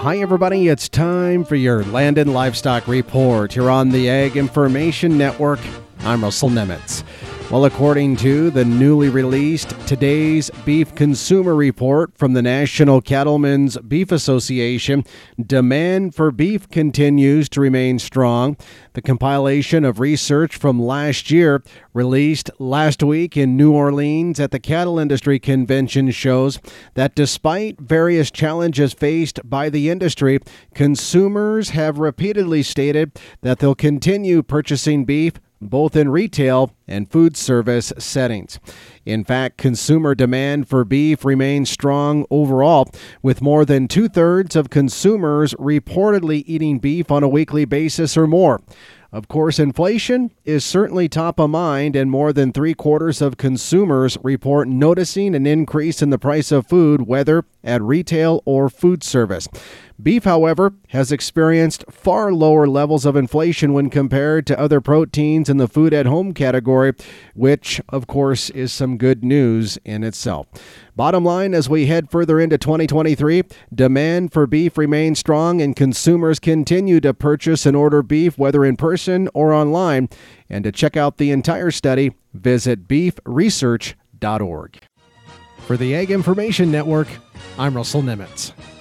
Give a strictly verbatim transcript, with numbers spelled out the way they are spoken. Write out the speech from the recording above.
Hi, everybody. It's time for your Land and Livestock Report here on the Ag Information Network. I'm Russell Nemitz. Well, according to the newly released Today's Beef Consumer Report from the National Cattlemen's Beef Association, demand for beef continues to remain strong. The compilation of research from last year, released last week in New Orleans at the Cattle Industry Convention, shows that despite various challenges faced by the industry, consumers have repeatedly stated that they'll continue purchasing beef both in retail and food service settings. In fact, consumer demand for beef remains strong overall, with more than two-thirds of consumers reportedly eating beef on a weekly basis or more. Of course, inflation is certainly top of mind, and more than three-quarters of consumers report noticing an increase in the price of food, whether at retail or food service. Beef, however, has experienced far lower levels of inflation when compared to other proteins in the food-at-home category, which, of course, is some good news in itself. Bottom line, as we head further into twenty twenty-three, demand for beef remains strong and consumers continue to purchase and order beef, whether in person or online. And to check out the entire study, visit beef research dot org. For the Ag Information Network, I'm Russell Nemitz.